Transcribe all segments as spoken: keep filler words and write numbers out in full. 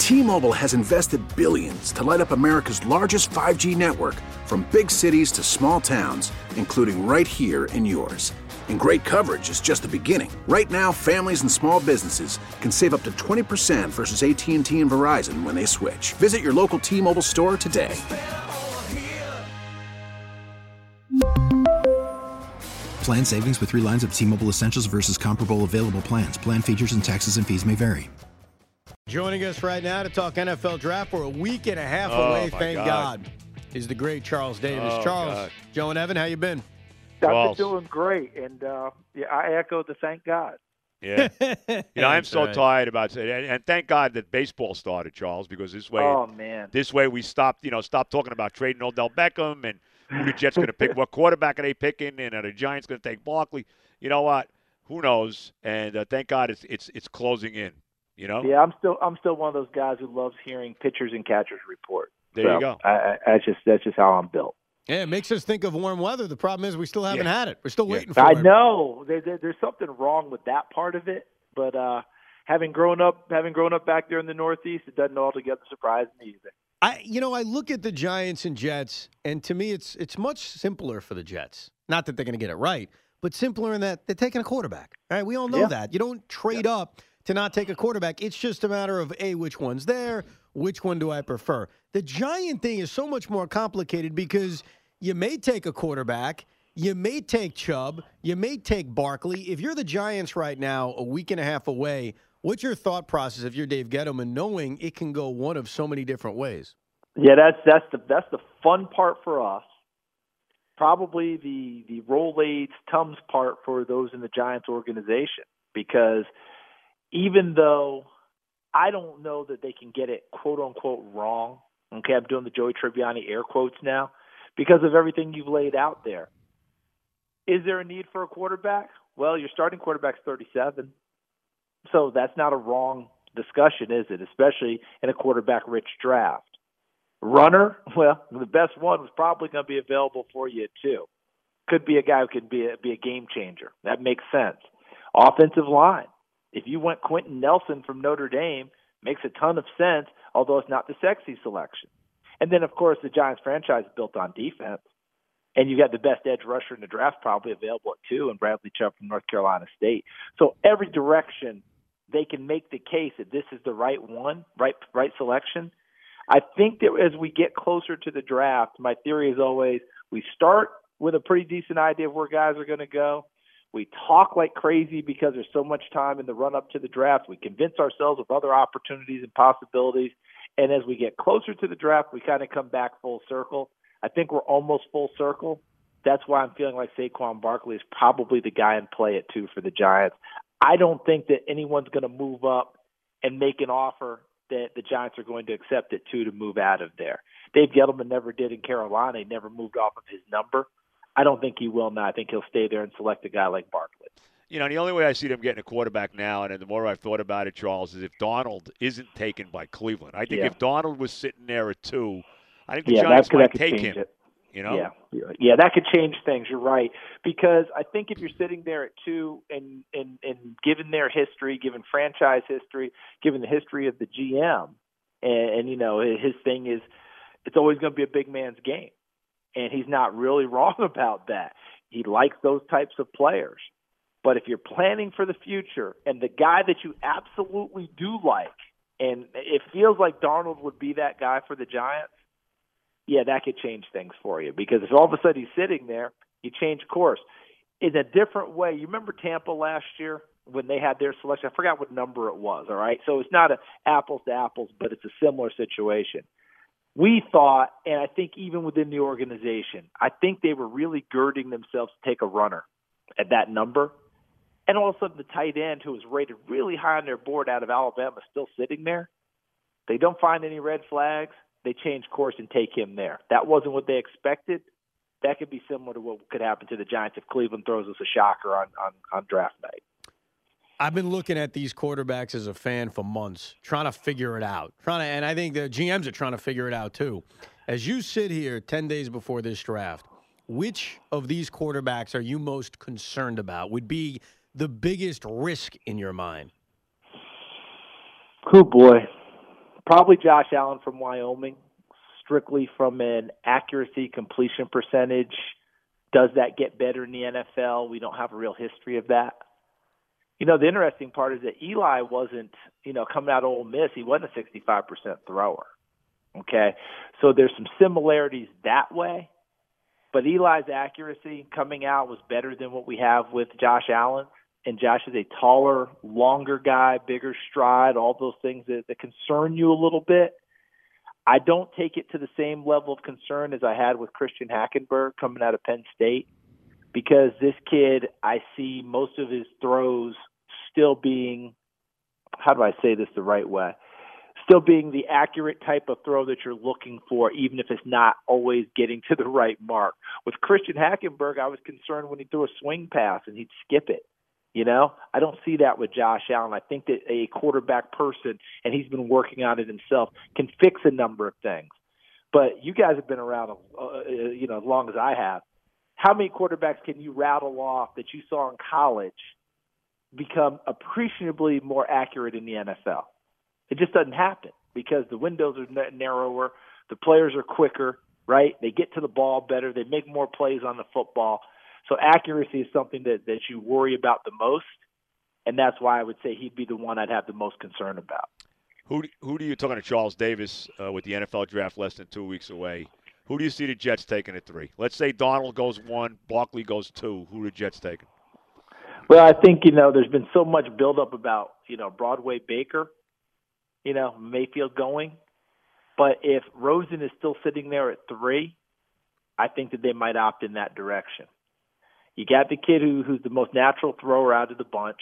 T-Mobile has invested billions to light up America's largest five G network, from big cities to small towns, including right here in yours. And great coverage is just the beginning. Right now, families and small businesses can save up to twenty percent versus A T and T and Verizon when they switch. Visit your local T-Mobile store today. Plan savings with three lines of T-Mobile Essentials versus comparable available plans. Plan features and taxes and fees may vary. Joining us right now to talk N F L draft. We're a week and a half oh, away, thank God. God, is the great Charles Davis. Oh, Charles, God. Joe and Evan, how you been? I've been doing great, and uh, yeah, I echo the thank God. Yeah, you know, I'm so right. tired about it, and, and thank God that baseball started, Charles, because this way, oh man, this way we stopped, you know, stopped talking about trading Odell Beckham and who the Jets going to pick, what quarterback are they picking, and are the Giants going to take Barkley? You know what? Who knows? And uh, thank God it's it's it's closing in. You know? Yeah, I'm still I'm still one of those guys who loves hearing pitchers and catchers report. There so you go. I, I, that's just that's just how I'm built. Yeah, it makes us think of warm weather. The problem is we still haven't Yeah. had it. We're still Yeah. waiting for I it. know there, there, there's something wrong with that part of it, but uh, having grown up having grown up back there in the Northeast, it doesn't altogether surprise me either. I, you know, I look at the Giants and Jets, and to me, it's it's much simpler for the Jets. Not that they're going to get it right, but simpler in that they're taking a quarterback. All right, we all know Yeah. that. You don't trade yeah. up to not take a quarterback. It's just a matter of, A, which one's there, which one do I prefer? The Giant thing is so much more complicated because you may take a quarterback, you may take Chubb, you may take Barkley. If you're the Giants right now, a week and a half away, what's your thought process if you're Dave Gettleman, knowing it can go one of so many different ways? Yeah, that's that's the that's the fun part for us. Probably the the Rolaids Tums part for those in the Giants organization, because even though I don't know that they can get it quote unquote wrong, okay, I'm doing the Joey Tribbiani air quotes now, because of everything you've laid out there. Is there a need for a quarterback? Well, your starting quarterback's thirty-seven. So that's not a wrong discussion, is it? Especially in a quarterback-rich draft. Runner, well, the best one was probably going to be available for you at two. Could be a guy who could be a, be a game changer. That makes sense. Offensive line. If you went Quentin Nelson from Notre Dame, makes a ton of sense, although it's not the sexy selection. And then, of course, the Giants franchise is built on defense. And you got the best edge rusher in the draft probably available at two, and Bradley Chubb from North Carolina State. So every direction they can make the case that this is the right one, right right selection. I think that as we get closer to the draft, my theory is always we start with a pretty decent idea of where guys are going to go. We talk like crazy because there's so much time in the run-up to the draft. We convince ourselves of other opportunities and possibilities. And as we get closer to the draft, we kind of come back full circle. I think we're almost full circle. That's why I'm feeling like Saquon Barkley is probably the guy in play at two for the Giants. I don't think that anyone's going to move up and make an offer that the Giants are going to accept at two to move out of there. Dave Gettleman never did in Carolina. He never moved off of his number. I don't think he will now. I think he'll stay there and select a guy like Barkley. You know, the only way I see them getting a quarterback now, and the more I've thought about it, Charles, is if Donald isn't taken by Cleveland. I think yeah. if Donald was sitting there at two, I think the yeah, Giants that, might that take him. It. You know? Yeah, yeah, that could change things. You're right, because I think if you're sitting there at two, and and and given their history, given franchise history, given the history of the G M, and, and you know his thing is, it's always going to be a big man's game, and he's not really wrong about that. He likes those types of players, but if you're planning for the future, and the guy that you absolutely do like, and it feels like Darnold would be that guy for the Giants. Yeah, that could change things for you, because if all of a sudden he's sitting there, you change course in a different way. You remember Tampa last year when they had their selection? I forgot what number it was, all right? So it's not a apples to apples, but it's a similar situation. We thought, and I think even within the organization, I think they were really girding themselves to take a runner at that number. And all of a sudden the tight end, who was rated really high on their board out of Alabama, is still sitting there. They don't find any red flags. They change course and take him there. That wasn't what they expected. That could be similar to what could happen to the Giants if Cleveland throws us a shocker on, on, on draft night. I've been looking at these quarterbacks as a fan for months, trying to figure it out. Trying to, and I think the G Ms are trying to figure it out too. As you sit here ten days before this draft, which of these quarterbacks are you most concerned about? Would be the biggest risk in your mind? Oh, boy. probably Josh Allen from Wyoming, strictly from an accuracy, completion percentage. Does that get better in the N F L? We don't have a real history of that. You know, the interesting part is that Eli wasn't, you know, coming out of Ole Miss, he wasn't a sixty-five percent thrower. Okay? So there's some similarities that way. But Eli's accuracy coming out was better than what we have with Josh Allen. And Josh is a taller, longer guy, bigger stride, all those things that, that concern you a little bit. I don't take it to the same level of concern as I had with Christian Hackenberg coming out of Penn State, because this kid, I see most of his throws still being, how do I say this the right way, still being the accurate type of throw that you're looking for, even if it's not always getting to the right mark. With Christian Hackenberg, I was concerned when he threw a swing pass and he'd skip it. You know, I don't see that with Josh Allen. I think that a quarterback person, and he's been working on it himself, can fix a number of things. But you guys have been around, uh, you know, as long as I have. How many quarterbacks can you rattle off that you saw in college become appreciably more accurate in the N F L? It just doesn't happen because the windows are narrower, the players are quicker, right? They get to the ball better, they make more plays on the football. So accuracy is something that, that you worry about the most, and that's why I would say he'd be the one I'd have the most concern about. Who who do you, talking to Charles Davis uh, with the N F L draft less than two weeks away, who do you see the Jets taking at three? Let's say Donald goes one, Barkley goes two. Who are the Jets taking? Well, I think, you know, there's been so much buildup about, you know, Broadway Baker, you know, Mayfield going. But if Rosen is still sitting there at three, I think that they might opt in that direction. You got the kid who who's the most natural thrower out of the bunch.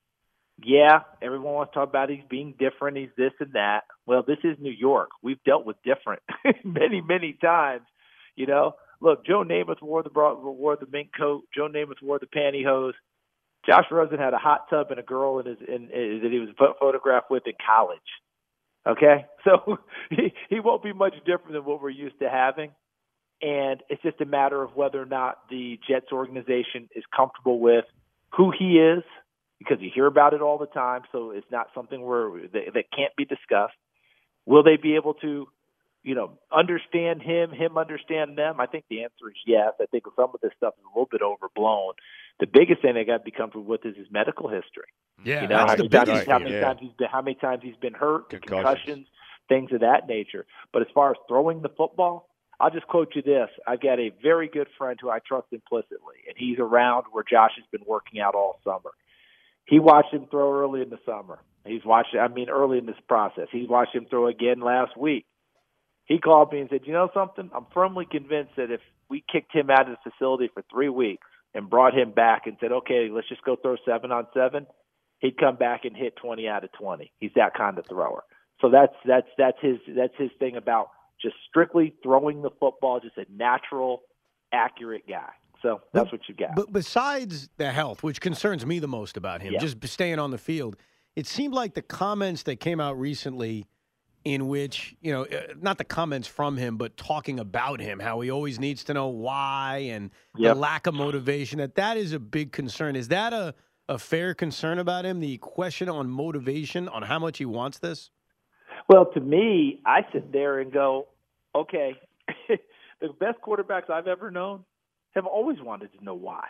Yeah, everyone wants to talk about he's being different, he's this and that. Well, this is New York. We've dealt with different many, many times. You know, look, Joe Namath wore the wore the mink coat. Joe Namath wore the pantyhose. Josh Rosen had a hot tub and a girl in his in, in that he was photographed with in college. Okay, so he he won't be much different than what we're used to having. And it's just a matter of whether or not the Jets organization is comfortable with who he is, because you hear about it all the time, so it's not something where that, that can't be discussed. Will they be able to, you know, understand him, him understand them? I think the answer is yes. I think some of this stuff is a little bit overblown. The biggest thing they got to be comfortable with is his medical history. Yeah, you know, that's how, the many biggest times, how many yeah. times he's been, how many times he's been hurt, Concussions. concussions, things of that nature. But as far as throwing the football, I'll just quote you this. I've got a very good friend who I trust implicitly, and he's around where Josh has been working out all summer. He watched him throw early in the summer. He's watched, I mean, early in this process. He's watched him throw again last week. He called me and said, you know something? I'm firmly convinced that if we kicked him out of the facility for three weeks and brought him back and said, okay, let's just go throw seven on seven, he'd come back and hit twenty out of twenty. He's that kind of thrower. So that's that's that's his that's his thing about just strictly throwing the football, just a natural, accurate guy. So that's what you got. But besides the health, which concerns me the most about him, Yeah. just staying on the field, it seemed like the comments that came out recently in which, you know, uh, not the comments from him, but talking about him, how he always needs to know why and Yep. the lack of motivation, that that is a big concern. Is that a, a fair concern about him, the question on motivation, on how much he wants this? Well, to me, I sit there and go, okay, the best quarterbacks I've ever known have always wanted to know why.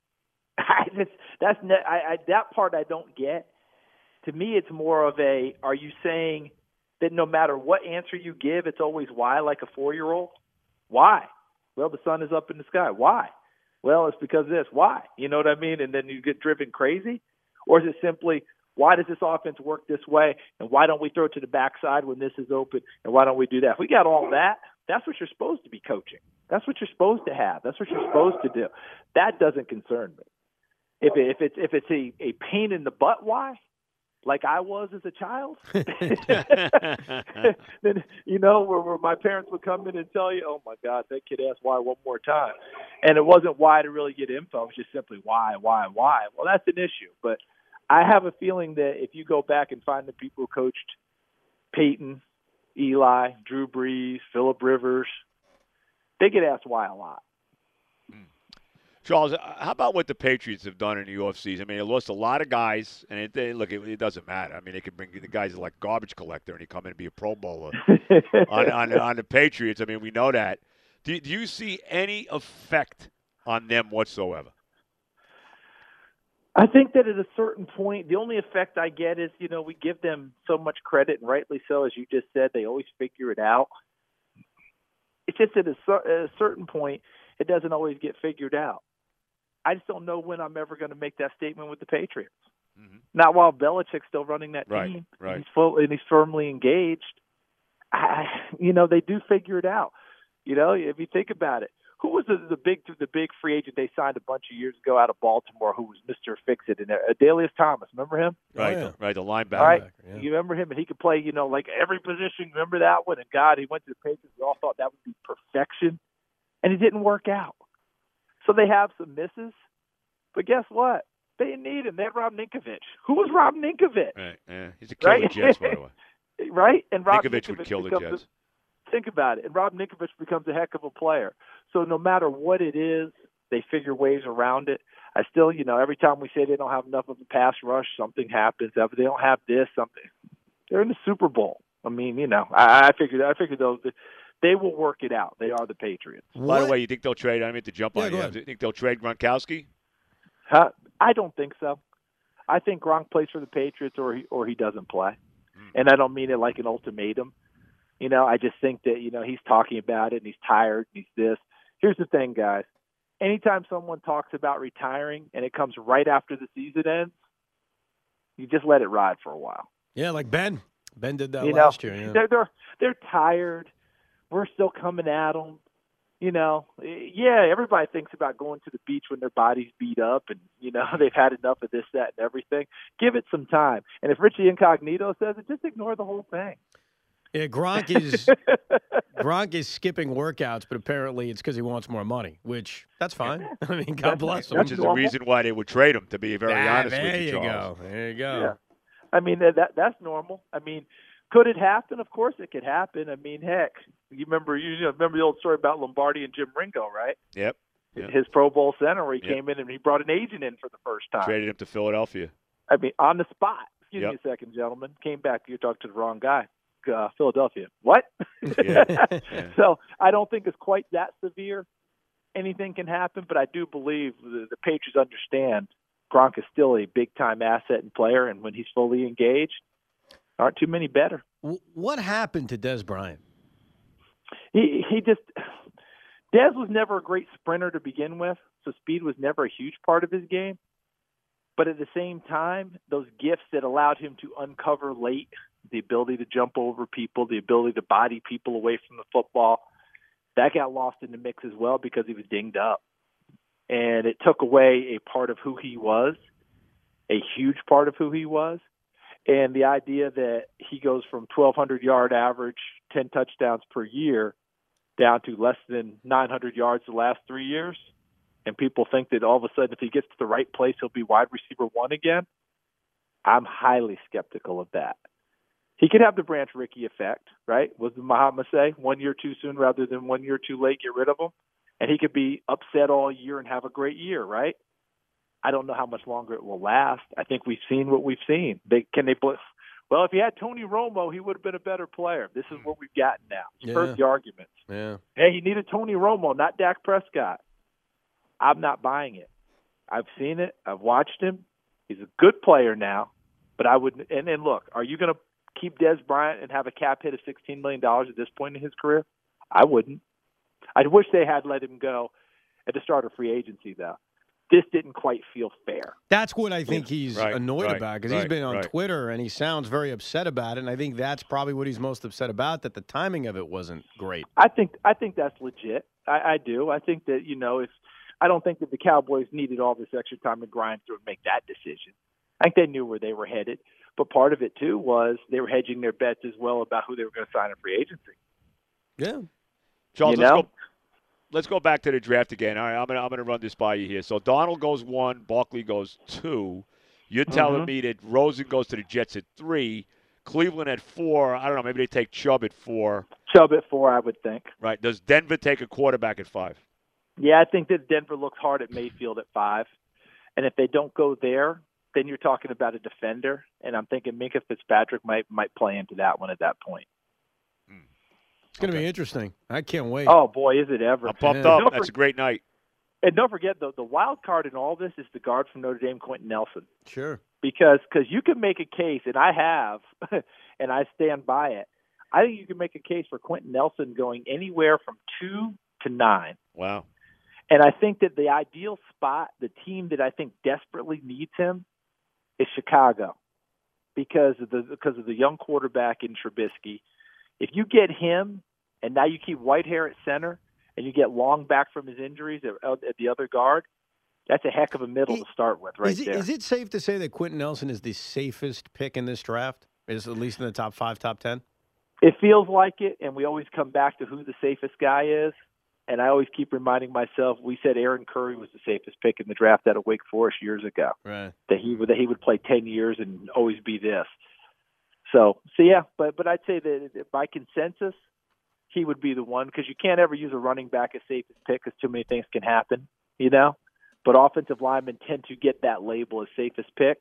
I just, that's ne- I, I, that part I don't get. To me, it's more of a, are you saying that no matter what answer you give, it's always why, like a four-year-old? Why? Well, the sun is up in the sky. Why? Well, it's because of this. Why? You know what I mean? And then you get driven crazy? Or is it simply, why does this offense work this way, and why don't we throw it to the backside when this is open, and why don't we do that? If we got all that, that's what you're supposed to be coaching. That's what you're supposed to have. That's what you're supposed to do. That doesn't concern me. If, it, if it's if it's a, a pain in the butt why, like I was as a child, then, you know, where, where my parents would come in and tell you, oh, my God, that kid asked why one more time. And it wasn't why to really get info. It was just simply why, why, why. Well, that's an issue. But I have a feeling that if you go back and find the people who coached Peyton, Eli, Drew Brees, Phillip Rivers, they get asked why a lot. Charles, how about what the Patriots have done in the offseason? I mean, they lost a lot of guys, and it, they, look, it, it doesn't matter. I mean, they could bring the guys like garbage collector, and he come in and be a Pro Bowler on, on, on the Patriots. I mean, we know that. Do, do you see any effect on them whatsoever? I think that at a certain point, the only effect I get is, you know, we give them so much credit, and rightly so, as you just said, they always figure it out. It's just at a, at a certain point, it doesn't always get figured out. I just don't know when I'm ever going to make that statement with the Patriots. Mm-hmm. Not while Belichick's still running that right, team. Right. He's full and he's firmly engaged. I, you know, they do figure it out. You know, if you think about it, who was the, the big the big free agent they signed a bunch of years ago out of Baltimore who was Mister Fix-It in there? Adalius Thomas, remember him? Right, oh, yeah. right, the linebacker. All right, yeah. You remember him, and he could play, you know, like every position. Remember that one? And God, he went to the Patriots. We all thought that would be perfection, and it didn't work out. So they have some misses, but guess what? They didn't need him. They had Rob Ninkovich. Who was Rob Ninkovich? Right, yeah. He's a killer right? Jets, by the way. Right? And Rob Ninkovich, Ninkovich would kill the becomes Jets. A, think about it. And Rob Ninkovich becomes a heck of a player. So no matter what it is, they figure ways around it. I still, you know, every time we say they don't have enough of a pass rush, something happens. If they don't have this, something. They're in the Super Bowl. I mean, you know, I, I figured, I figured those. They will work it out. They are the Patriots. By What? the way, you think they'll trade? I mean, to jump Yeah, on go you. ahead. Do you think they'll trade Gronkowski? Huh? I don't think so. I think Gronk plays for the Patriots or he, or he doesn't play. Mm. And I don't mean it like an ultimatum. You know, I just think that, you know, he's talking about it and he's tired and he's this. Here's the thing, guys. Anytime someone talks about retiring and it comes right after the season ends, you just let it ride for a while. Yeah, like Ben. Ben did that you last know, year. Yeah. They're, they're, they're tired. We're still coming at them. You know, yeah, everybody thinks about going to the beach when their body's beat up and, you know, they've had enough of this, that, and everything. Give it some time. And if Richie Incognito says it, just ignore the whole thing. Yeah, Gronk is Gronk is skipping workouts, but apparently it's because he wants more money, which that's fine. I mean, God bless him. Which is the reason why they would trade him, to be very ah, honest there with you, you Charles. go. There you go. Yeah. I mean, that that's normal. I mean, could it happen? Of course it could happen. I mean, heck, you remember you know, remember the old story about Lombardi and Jim Ringo, right? Yep. yep. His Pro Bowl center where he yep. came in and he brought an agent in for the first time. Traded him to Philadelphia. I mean, on the spot. Excuse yep. me a second, gentlemen. Came back. You talked to the wrong guy. Uh, Philadelphia. What? Yeah. yeah. So I don't think it's quite that severe. Anything can happen, but I do believe the, the Patriots understand Gronk is still a big-time asset and player, and when he's fully engaged, aren't too many better. What happened to Dez Bryant? He he just Dez was never a great sprinter to begin with, so speed was never a huge part of his game. But at the same time, those gifts that allowed him to uncover late, the ability to jump over people, the ability to body people away from the football, that got lost in the mix as well because he was dinged up. And it took away a part of who he was, a huge part of who he was. And the idea that he goes from twelve hundred yard average, ten touchdowns per year, down to less than nine hundred yards the last three years, and people think that all of a sudden if he gets to the right place, he'll be wide receiver one again, I'm highly skeptical of that. He could have the Branch Rickey effect, right? What did Muhammad say? One year too soon rather than one year too late, get rid of him. And he could be upset all year and have a great year, right? I don't know how much longer it will last. I think we've seen what we've seen. They can they well, if he had Tony Romo, he would have been a better player. This is what we've gotten now. You've yeah. heard the arguments. Yeah. Hey, he needed Tony Romo, not Dak Prescott. I'm not buying it. I've seen it. I've watched him. He's a good player now, but I wouldn't. And then look, are you going to keep Dez Bryant and have a cap hit of sixteen million dollars at this point in his career? I wouldn't. I wish they had let him go at the start of free agency, though. This didn't quite feel fair. That's what I think he's right, annoyed right, about because right, he's been on right. Twitter and he sounds very upset about it. And I think that's probably what he's most upset about, that the timing of it wasn't great. I think I think that's legit. I, I do. I think that, you know, if I don't think that the Cowboys needed all this extra time to grind through and make that decision. I think they knew where they were headed. But part of it, too, was they were hedging their bets as well about who they were going to sign in free agency. Yeah. Charles, you let's know? go. Let's go back to the draft again. All right, I'm gonna I'm gonna run this by you here. So Donald goes one, Barkley goes two. You're telling Mhm. me that Rosen goes to the Jets at three, Cleveland at four. I don't know. Maybe they take Chubb at four. Chubb at four, I would think. Right? Does Denver take a quarterback at five? Yeah, I think that Denver looks hard at Mayfield at five. And if they don't go there, then you're talking about a defender. And I'm thinking Minkah Fitzpatrick might might play into that one at that point. It's going to Okay. be interesting. I can't wait. Oh, boy, is it ever. I'm pumped Yeah. up. Don't That's for- a great night. And don't forget, the, the wild card in all this is the guard from Notre Dame, Quentin Nelson. Sure. Because cause you can make a case, and I have, and I stand by it. I think you can make a case for Quentin Nelson going anywhere from two to nine. Wow. And I think that the ideal spot, the team that I think desperately needs him, is Chicago because of the because of the young quarterback in Trubisky. If you get him, and now you keep Whitehair at center, and you get Long back from his injuries at, at the other guard, that's a heck of a middle Is- to start with, right is it, there. Is it safe to say that Quentin Nelson is the safest pick in this draft? Is at least in the top five, top ten? It feels like it, and we always come back to who the safest guy is. And I always keep reminding myself, we said Aaron Curry was the safest pick in the draft out of Wake Forest years ago. Right. That he would that he would play ten years and always be this. So, so yeah, but but I'd say that by consensus, he would be the one because you can't ever use a running back as safest pick because too many things can happen, you know. But offensive linemen tend to get that label as safest pick.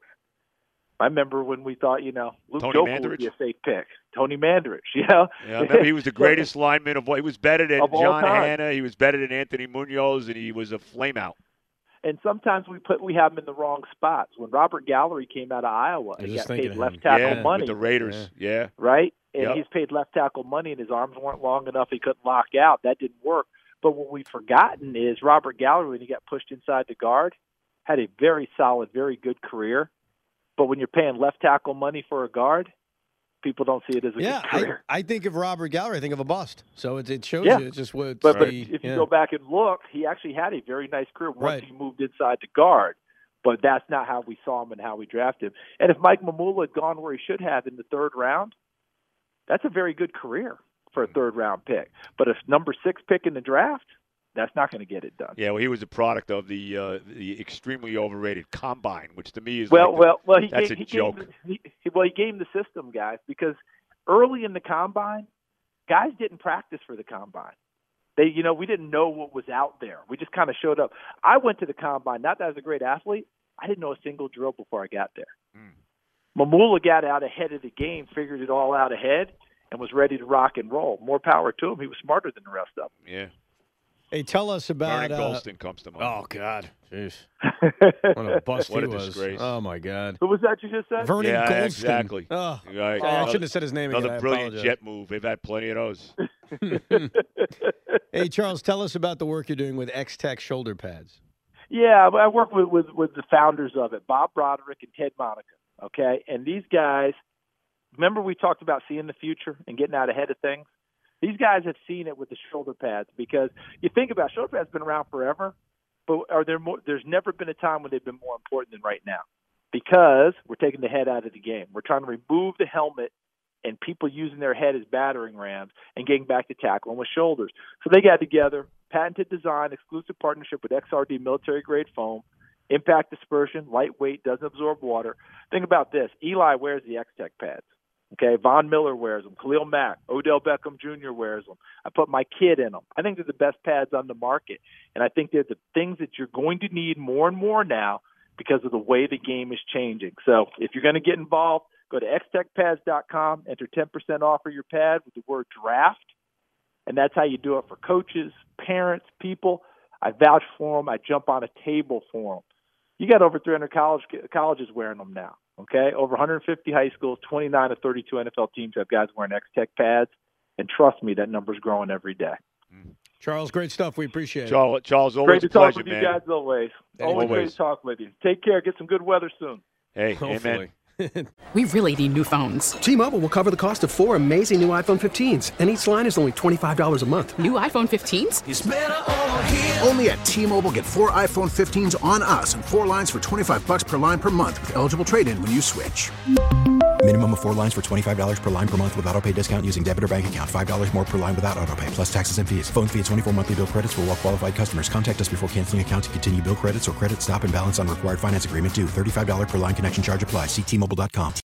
I remember when we thought, you know, Luke Tony Jokel would Mandarich? be a safe pick. Tony Mandarich, you know. Yeah, I remember he was the greatest lineman of all. He was better than Of all John time. Hanna. He was better than Anthony Munoz, and he was a flameout. And sometimes we put we have him in the wrong spots. When Robert Gallery came out of Iowa, I was he just got thinking paid of left him. tackle Yeah, money, with the Raiders. Yeah. right? And Yep. he's paid left tackle money, and his arms weren't long enough. He couldn't lock out. That didn't work. But what we've forgotten is Robert Gallery, when he got pushed inside the guard, had a very solid, very good career. But when you're paying left tackle money for a guard, people don't see it as a Yeah, good I, career. I think of Robert Gallery. I think of a bust. So it, it shows Yeah. you just what. But, but the- if you yeah. go back and look, he actually had a very nice career once Right. he moved inside the guard. But that's not how we saw him and how we drafted him. And if Mike Mamula had gone where he should have in the third round, that's a very good career for a third round pick. But if number six pick in the draft, that's not going to get it done. Yeah, well, he was a product of the uh, the extremely overrated combine, which to me is Well, like the- well, well, he that's gave, a he joke. Gave, he, he- well, he gamed the system, guys, because early in the combine, guys didn't practice for the combine. They, you know, we didn't know what was out there. We just kind of showed up. I went to the combine. Not that I was a great athlete. I didn't know a single drill before I got there. Mm. Mamula got out ahead of the game, figured it all out ahead, and was ready to rock and roll. More power to him. He was smarter than the rest of them. yeah. Hey, tell us about. Vernon Uh, Golston comes to mind. oh God, jeez, what a bust What he a was. disgrace. Oh my God, Who was that you just said? Vernon Yeah, Golston. exactly. Oh, Right. I Another- shouldn't have said his name again. Another I brilliant apologize. jet move. They've had plenty of those. Hey, Charles, tell us about the work you're doing with X-Tech shoulder pads. Yeah, I work with, with, with the founders of it, Bob Broderick and Ted Monica, okay? And these guys, remember we talked about seeing the future and getting out ahead of things? These guys have seen it with the shoulder pads because you think about it, shoulder pads been around forever, but are there more, there's never been a time when they've been more important than right now because we're taking the head out of the game. We're trying to remove the helmet and people using their head as battering rams and getting back to tackling with shoulders. So they got together, patented design, exclusive partnership with X R D military-grade foam, impact dispersion, lightweight, doesn't absorb water. Think about this. Eli wears the X-Tech pads. Okay, Von Miller wears them. Khalil Mack, Odell Beckham Junior wears them. I put my kid in them. I think they're the best pads on the market, and I think they're the things that you're going to need more and more now because of the way the game is changing. So if you're going to get involved, go to x tech pads dot com, enter ten percent off of your pad with the word draft, and that's how you do it for coaches, parents, people. I vouch for them. I jump on a table for them. You got over three hundred college colleges wearing them now. Okay, over one hundred fifty high schools, twenty-nine of thirty-two N F L teams have guys wearing X-Tech pads, and trust me, that number's growing every day. Charles, great stuff. We appreciate it. Charles, Charles, always Great to a pleasure, talk with man. you guys always. Always, great Always. to talk with you. Take care. Get some good weather soon. Hey, Hopefully. amen. We really need new phones. T-Mobile will cover the cost of four amazing new iPhone fifteens, and each line is only twenty-five dollars a month. New iPhone fifteens? Only at T-Mobile, get four iPhone fifteens on us and four lines for twenty-five bucks per line per month with eligible trade-in when you switch. Minimum of four lines for twenty-five dollars per line per month with autopay discount using debit or bank account. five dollars more per line without autopay, plus taxes and fees. Phone fee at twenty-four monthly bill credits for well-qualified customers. Contact us before canceling account to continue bill credits or credit stop and balance on required finance agreement due. thirty-five dollars per line connection charge applies. See T Mobile dot com.